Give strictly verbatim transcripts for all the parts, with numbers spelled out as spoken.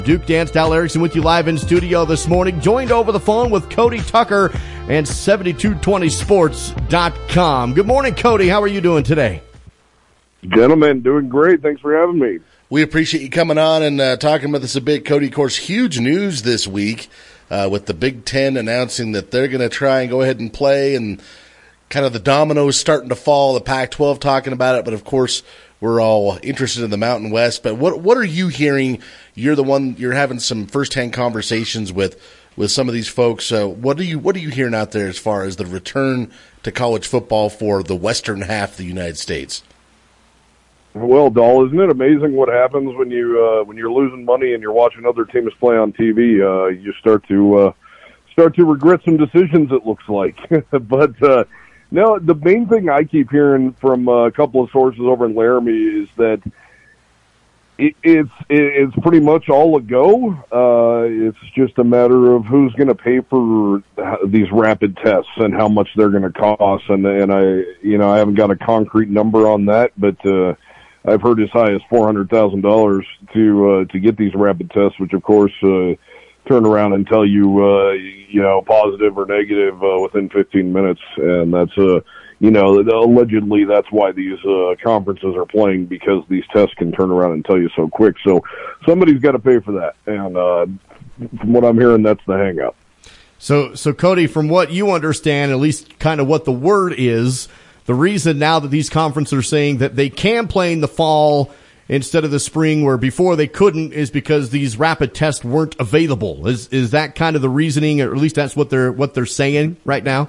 Duke Dance, Dal Erickson with you live in studio this morning, joined over the phone with Cody Tucker and seventy-two twenty sports dot com. Good morning, Cody. How are you doing today? Gentlemen, doing great. Thanks for having me. We appreciate you coming on and uh, talking with us a bit. Cody, of course, huge news this week uh, with the Big Ten announcing that they're going to try and go ahead and play, and kind of the dominoes starting to fall, the Pac twelve talking about it, but of course we're all interested in the Mountain West. But what what are you hearing? You're the one, you're having some firsthand conversations with, with some of these folks. Uh, what are you what are you hearing out there as far as the return to college football for the western half of the United States? Well, Dahl, isn't it amazing what happens when you uh, when you're losing money and you're watching other teams play on T V? Uh, you start to uh, start to regret some decisions. It looks like, but uh, no. The main thing I keep hearing from a couple of sources over in Laramie is that it, it's it's pretty much all a go. Uh, it's just a matter of who's going to pay for these rapid tests and how much they're going to cost. And and I you know I haven't got a concrete number on that, but. Uh, I've heard as high as four hundred thousand dollars to uh, to get these rapid tests, which of course uh, turn around and tell you uh, you know positive or negative uh, within fifteen minutes, and that's uh, you know allegedly that's why these uh, conferences are playing, because these tests can turn around and tell you so quick. So somebody's got to pay for that, and uh, from what I'm hearing, that's the hang up. So, so Cody, from what you understand, at least kind of what the word is. The reason now that these conferences are saying that they can play in the fall instead of the spring, where before they couldn't, is because these rapid tests weren't available. Is is that kind of the reasoning, or at least that's what they're what they're saying right now?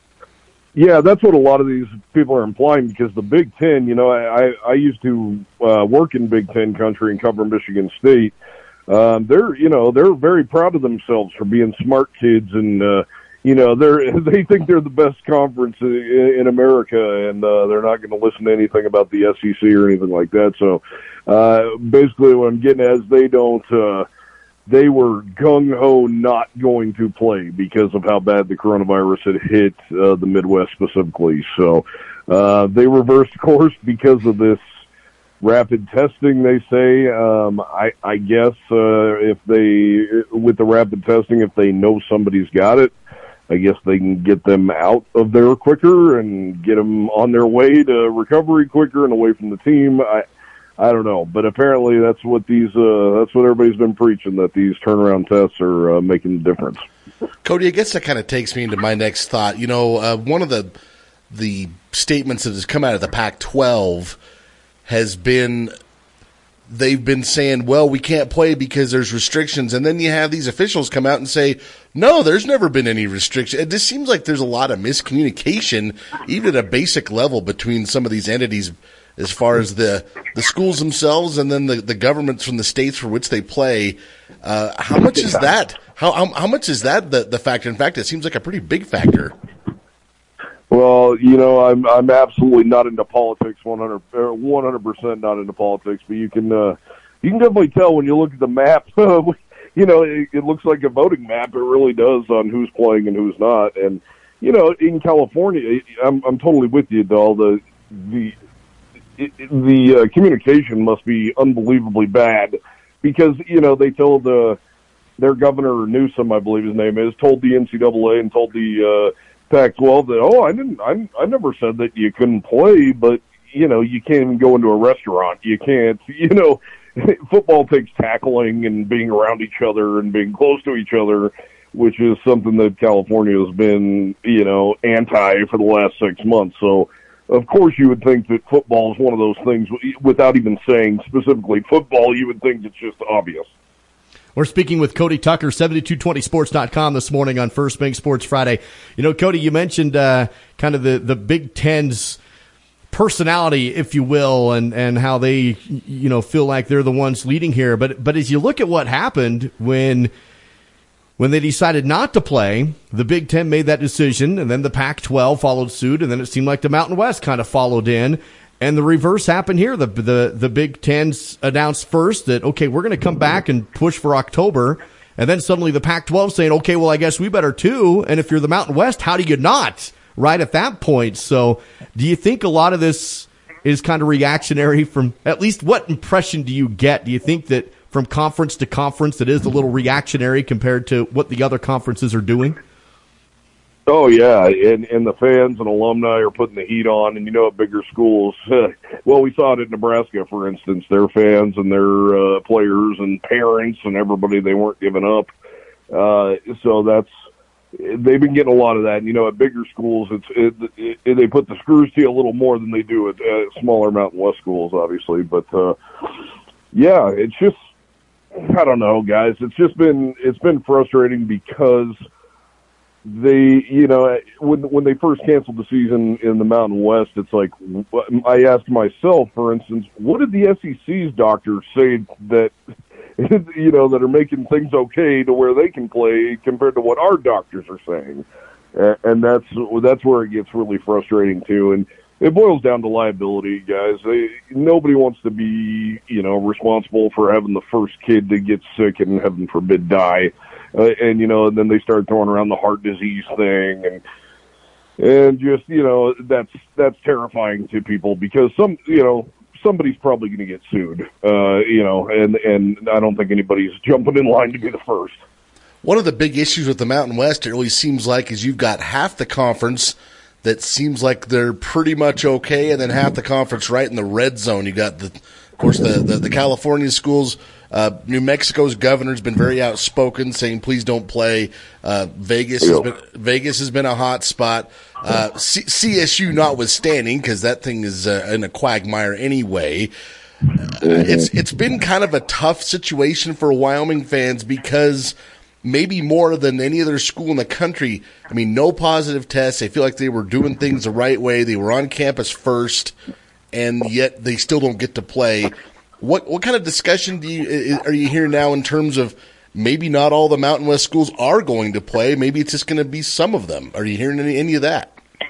Yeah, that's what a lot of these people are implying, because the Big Ten, you know, I, I used to uh, work in Big Ten country and cover Michigan State. Um, they're, you know, they're very proud of themselves for being smart kids, and uh, you know, they're, they think they're the best conference in, in America, and uh, they're not going to listen to anything about the S E C or anything like that. So, uh, basically what I'm getting at is they don't, uh, they were gung-ho not going to play because of how bad the coronavirus had hit uh, the Midwest specifically. So, uh, they reversed course because of this rapid testing, they say. Um, I, I guess, uh, if they, with the rapid testing, if they know somebody's got it, I guess they can get them out of there quicker and get them on their way to recovery quicker and away from the team. I, I don't know, but apparently that's what these, uh, that's what everybody's been preaching, that these turnaround tests are uh, making the difference. Cody, I guess that kind of takes me into my next thought. You know, uh, one of the the statements that has come out of the Pac twelve has been, they've been saying, well, we can't play because there's restrictions. And then you have these officials come out and say, no, there's never been any restriction. It just seems like there's a lot of miscommunication, even at a basic level, between some of these entities as far as the, the schools themselves and then the, the governments from the states for which they play. Uh, how much is that? How, how, how much is that the, the factor? In fact, it seems like a pretty big factor. Well, you know, I'm I'm absolutely not into politics, one hundred one hundred percent not into politics, but you can uh, you can definitely tell when you look at the map. You know, it, it looks like a voting map. It really does, on who's playing and who's not. And you know, in California, I'm I'm totally with you, Dahl. The the it, the uh, communication must be unbelievably bad, because you know they told uh, their governor Newsom, I believe his name is, told the N C double A and told the uh, Pac twelve that, oh, I didn't, I, I never said that you couldn't play, but, you know, you can't even go into a restaurant. You can't, you know, football takes tackling and being around each other and being close to each other, which is something that California has been, you know, anti for the last six months. So, of course, you would think that football is one of those things, without even saying specifically football, you would think it's just obvious. We're speaking with Cody Tucker, seventy-two twenty sports dot com this morning on First Bank Sports Friday. You know, Cody, you mentioned uh, kind of the, the Big Ten's personality, if you will, and, and how they, you know, feel like they're the ones leading here. But but as you look at what happened when when they decided not to play, the Big Ten made that decision, and then the Pac twelve followed suit, and then it seemed like the Mountain West kind of followed in. And the reverse happened here. The the the Big Ten announced first that, okay, we're going to come back and push for October. And then suddenly the Pac twelve saying, okay, well, I guess we better too. And if you're the Mountain West, how do you not? Right at that point. So do you think a lot of this is kind of reactionary from, at least what impression do you get? Do you think that from conference to conference that is a little reactionary compared to what the other conferences are doing? Oh yeah, and and the fans and alumni are putting the heat on, and you know, at bigger schools, uh, well, we saw it at Nebraska, for instance. Their fans and their uh, players and parents and everybody, they weren't giving up. Uh, so that's they've been getting a lot of that. And, you know, at bigger schools, it's it, it, they put the screws to you a little more than they do at uh, smaller Mountain West schools, obviously. But uh, yeah, it's just I don't know, guys. It's just been it's been frustrating because they, you know, when when they first canceled the season in the Mountain West, it's like I asked myself, for instance, what did the S E C's doctors say that, you know, that are making things okay to where they can play compared to what our doctors are saying? And that's that's where it gets really frustrating too. And it boils down to liability, guys. They, nobody wants to be, you know, responsible for having the first kid to get sick and, heaven forbid, die. Uh, and, you know, and then they start throwing around the heart disease thing. And, and just, you know, that's, that's terrifying to people because some, you know, somebody's probably going to get sued, uh, you know, and, and I don't think anybody's jumping in line to be the first. One of the big issues with the Mountain West, it really seems like, is you've got half the conference that seems like they're pretty much okay, and then half the conference right in the red zone. You got, the, of course, the, the, the California schools. Uh, New Mexico's governor's been very outspoken, saying please don't play. Uh, Vegas has been, Vegas has been a hot spot. Uh, C- CSU notwithstanding, because that thing is uh, in a quagmire anyway. Uh, it's it's been kind of a tough situation for Wyoming fans because maybe more than any other school in the country, I mean, no positive tests. They feel like they were doing things the right way. They were on campus first, and yet they still don't get to play. What what kind of discussion do you are you hearing now in terms of maybe not all the Mountain West schools are going to play? Maybe it's just going to be some of them. Are you hearing any, any of that?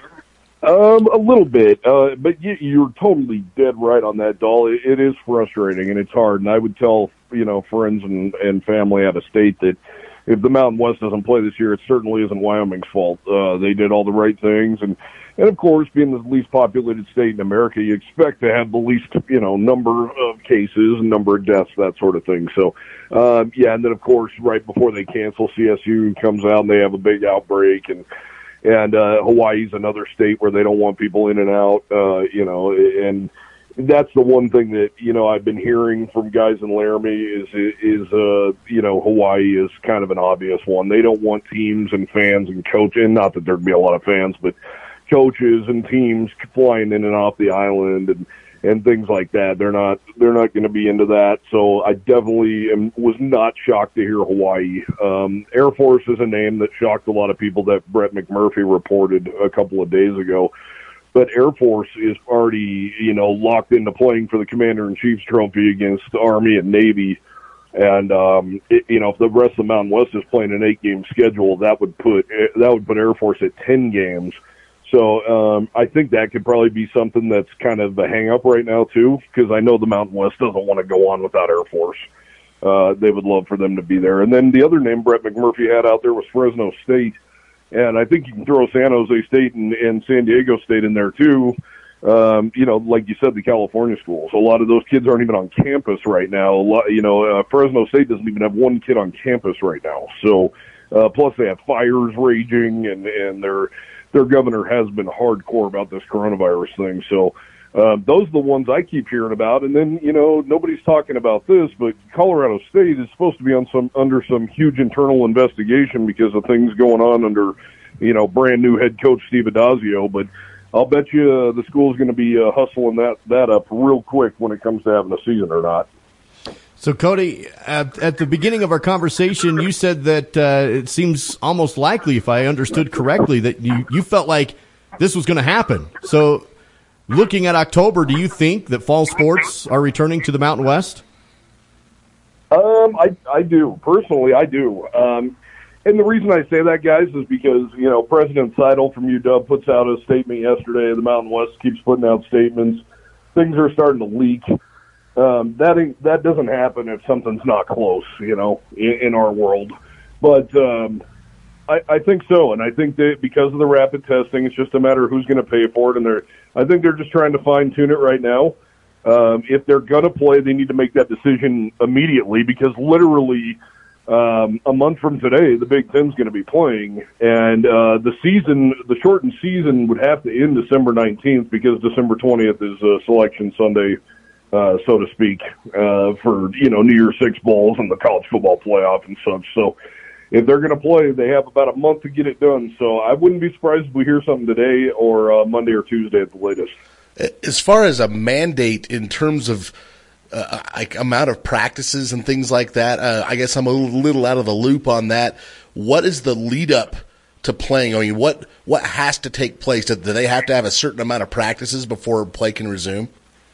Um, a little bit, uh, but you, you're totally dead right on that, Doll. It, it is frustrating and it's hard. And I would tell, you know, friends and, and family out of state that if the Mountain West doesn't play this year, it certainly isn't Wyoming's fault. Uh, they did all the right things. And, and of course, being the least populated state in America, you expect to have the least, you know, number of cases, number of deaths, that sort of thing. So, um, yeah, and then of course, right before they cancel, C S U comes out and they have a big outbreak, and and uh, Hawaii's another state where they don't want people in and out, uh, you know, and that's the one thing that, you know, I've been hearing from guys in Laramie is, is, uh, you know, Hawaii is kind of an obvious one. They don't want teams and fans and coaches, and not that there'd be a lot of fans, but coaches and teams flying in and off the island and, and things like that. They're not, they're not going to be into that. So I definitely am, was not shocked to hear Hawaii. Um, Air Force is a name that shocked a lot of people that Brett McMurphy reported a couple of days ago. But Air Force is already, you know, locked into playing for the Commander-in-Chief's trophy against the Army and Navy. And, um, it, you know, if the rest of the Mountain West is playing an eight-game schedule, that would put that would put Air Force at ten games. So um, I think that could probably be something that's kind of the hang-up right now, too, because I know the Mountain West doesn't want to go on without Air Force. Uh, they would love for them to be there. And then the other name Brett McMurphy had out there was Fresno State. And I think you can throw San Jose State and, and San Diego State in there, too. Um, you know, like you said, the California schools. A lot of those kids aren't even on campus right now. A lot, you know, uh, Fresno State doesn't even have one kid on campus right now. So, uh, plus they have fires raging, and, and their their governor has been hardcore about this coronavirus thing. So, uh, those are the ones I keep hearing about. And then, you know, nobody's talking about this, but Colorado State is supposed to be on some under some huge internal investigation because of things going on under, you know, brand new head coach Steve Adazio. But I'll bet you uh, the school's going to be uh, hustling that, that up real quick when it comes to having a season or not. So, Cody, at, at the beginning of our conversation, you said that uh, it seems almost likely, if I understood correctly, that you, you felt like this was going to happen. So, looking at October, do you think that fall sports are returning to the Mountain West? Um, I, I do. Personally, I do. Um, and the reason I say that, guys, is because, you know, President Seidel from U W puts out a statement yesterday. The Mountain West keeps putting out statements. Things are starting to leak. Um, that ain't, that doesn't happen if something's not close, you know, in, in our world. But um, I, I think so, and I think that because of the rapid testing, it's just a matter of who's going to pay for it. And they're, I think they're just trying to fine tune it right now. Um, if they're going to play, they need to make that decision immediately because literally um, a month from today, the Big Ten's going to be playing. And uh, the season, the shortened season would have to end December nineteenth because December twentieth is uh, Selection Sunday, uh, so to speak, uh, for, you know, New Year's Six Bowls and the college football playoff and such. So if they're going to play, they have about a month to get it done. So I wouldn't be surprised if we hear something today or uh, Monday or Tuesday at the latest. As far as a mandate in terms of uh, like amount of practices and things like that, uh, I guess I'm a little out of the loop on that. What is the lead up to playing? I mean, what what has to take place? Do they have to have a certain amount of practices before play can resume?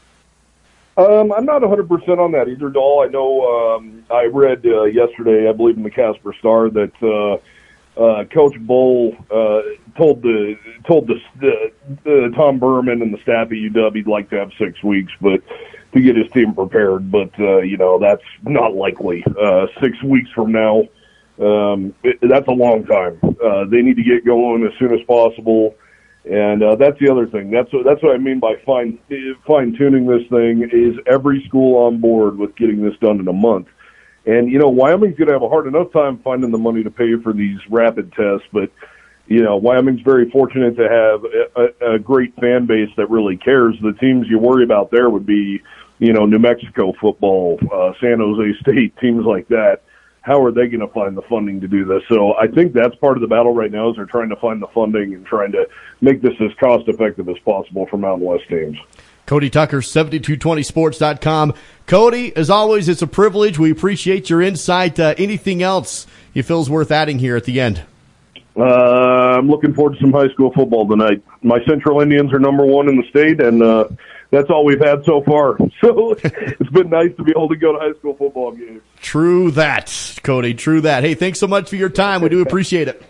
Um, I'm not one hundred percent on that either, Dahl. I know um, I read uh, yesterday, I believe in the Casper Star, that uh, uh, Coach Bowl uh, told the told the, the, the Tom Berman and the staff at U W he'd like to have six weeks, but to get his team prepared. But uh, you know that's not likely. Uh, six weeks from now, um, it, that's a long time. Uh, they need to get going as soon as possible. And uh, that's the other thing. That's what, that's what I mean by fine fine tuning this thing. Is every school on board with getting this done in a month? And you know, Wyoming's going to have a hard enough time finding the money to pay for these rapid tests. But you know, Wyoming's very fortunate to have a, a great fan base that really cares. The teams you worry about there would be, you know, New Mexico football, uh, San Jose State, teams like that. How are they going to find the funding to do this? So I think that's part of the battle right now is they're trying to find the funding and trying to make this as cost-effective as possible for Mountain West teams. Cody Tucker, seventy-two twenty sports dot com. Cody, as always, it's a privilege. We appreciate your insight. Uh, anything else you feel is worth adding here at the end? Uh, I'm looking forward to some high school football tonight. My Central Indians are number one in the state, and uh, that's all we've had so far. So it's been nice to be able to go to high school football games. True that, Cody. True that. Hey, thanks so much for your time. We do appreciate it.